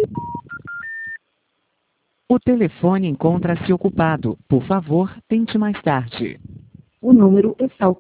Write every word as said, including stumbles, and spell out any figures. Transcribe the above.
O telefone encontra-se ocupado. Por favor, tente mais tarde. O número está